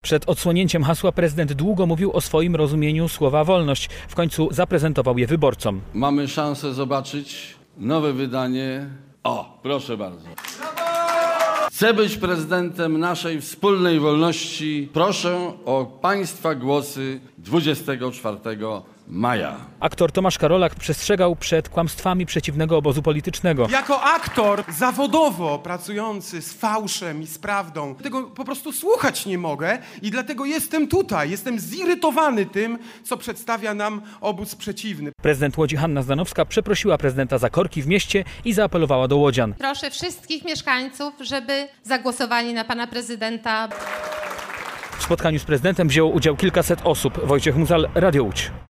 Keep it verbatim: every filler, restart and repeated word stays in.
Przed odsłonięciem hasła prezydent długo mówił o swoim rozumieniu słowa wolność. W końcu zaprezentował je wyborcom. Mamy szansę zobaczyć nowe wydanie. O, proszę bardzo. Chcę być prezydentem naszej wspólnej wolności. Proszę o Państwa głosy dwudziestego czwartego maja. Aktor Tomasz Karolak przestrzegał przed kłamstwami przeciwnego obozu politycznego. Jako aktor zawodowo pracujący z fałszem i z prawdą, tego po prostu słuchać nie mogę i dlatego jestem tutaj. Jestem zirytowany tym, co przedstawia nam obóz przeciwny. Prezydent Łodzi Hanna Zdanowska przeprosiła prezydenta za korki w mieście i zaapelowała do łodzian. Proszę wszystkich mieszkańców, żeby zagłosowali na pana prezydenta. W spotkaniu z prezydentem wzięło udział kilkaset osób. Wojciech Muzal, Radio Łódź.